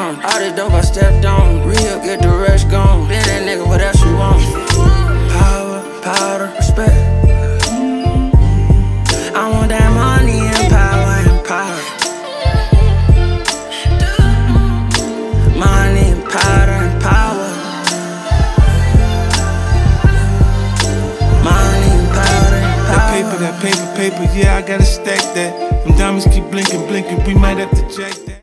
on. All this dope I stepped on. Real, get the rest gone. Been that nigga, what else you want? Power, powder, respect. I want that money and power and power. Money and powder and power. Money and powder and power. That paper, yeah, I gotta stack that. Them diamonds keep blinking, we might have to jack that.